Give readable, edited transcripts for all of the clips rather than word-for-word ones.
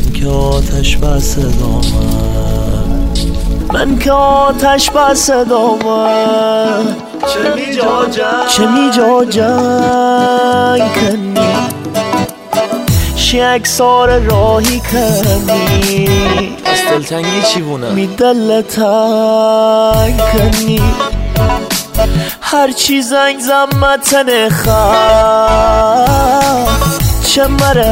من که آتش بس دامن، من که آتش بس دامن، چه می جا جنگ کنی، شی اکسار راهی کنی، از دلتنگی چی بونه؟ می دلتنگ کنی، هر چی زنگ زمتن خواه چه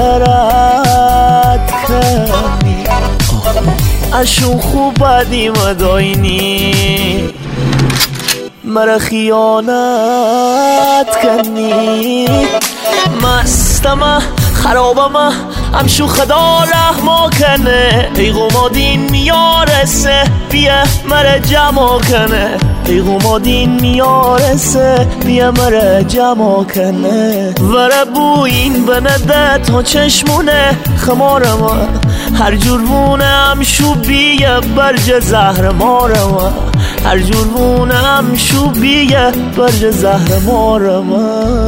مرارت کنی، اشون خوب بدی مداینی مرا خیانت کنی، مستمه خرابمه همشو خدا رحما کنه، ای قمادین میارسه بیا مرا جمع کنه، ای قمادین میارسه بیا مرا جمع کنه، وره بوین بنده تا چشمونه خمارمه، هر جورونه همشو بیا برج زهر مارمه، هر جورونه همشو بیا برج زهر مارمه.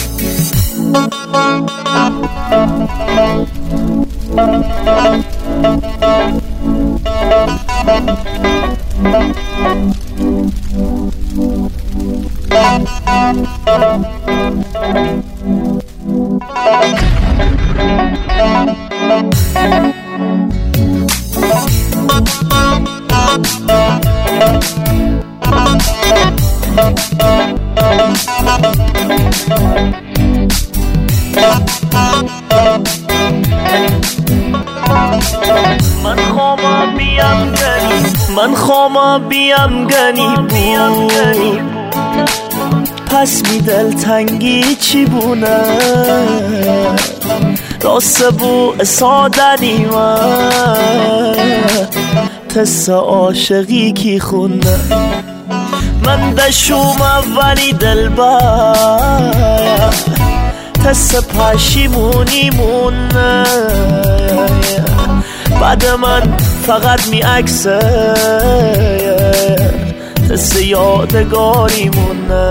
من خوام بیم گنی بود، پس می دلتنگی چی بونه، راست بو سادنی من تست عاشقی کی خونه، من دشوم اولی دلبر تست پشیمونی مونه، بعد من فقط می عکسه تست یادگاری مونه،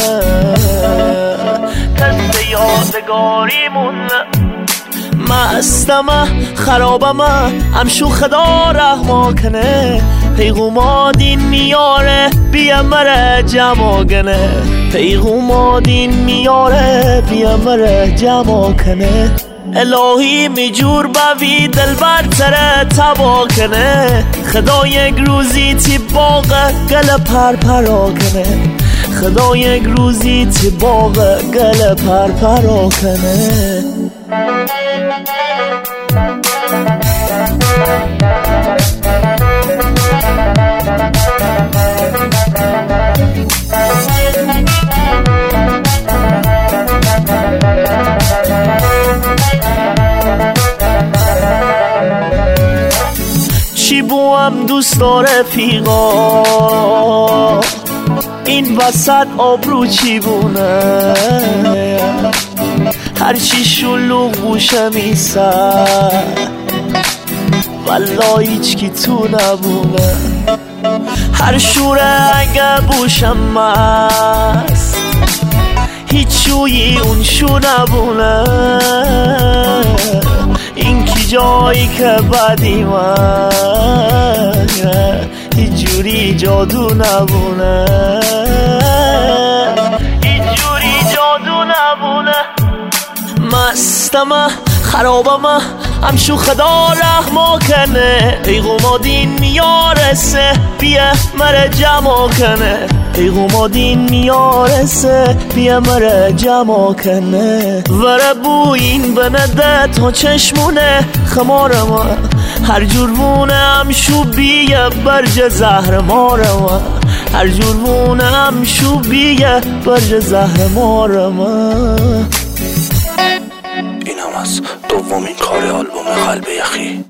تست یادگاری مونه، مستمه خرابمه همشو خدا رحما کنه، پیغومادین میاره بیا مرا جمع کنه، پیغومادین میاره بیا مرا جمع کنه، الهی میجور بوی دل برتره تبا کنه، خدا یک روزی تی باغ گل پرپرا کنه، خدا یک روزی تی باغ گل پرپرا کنه. چی بوام دوست داره پیغا این وسط آبرو چی بونه، هرچی شلوغ بوشه میسر والله هیچ کی تو نبونه، هر شوره اگه بوشم مست هیچ شویی اون شو نبونه، این کی جایی که بدی من هیچ جوری جادو نبونه، هیچ جوری جادو نبونه، مستمه خرابمه همشو خدا رحما کنه، ای قمادین میارسه بیا مرا جمع کنه، ای قمادین میارسه بیا مرا جمع کنه، وره بوین بنده تا چشمونه خمارمه، هر جورونه همشو بیا برج زهر مارمه، هر جورونه همشو بیا برج زهر مارمه. این هم از دومین کار آلبوم قلب یخی،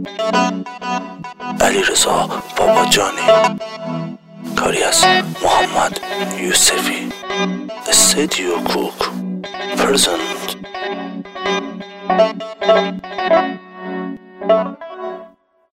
علیرضا باباجانی، کاری از محمد یوسفی، استودیو کوک پرزنت.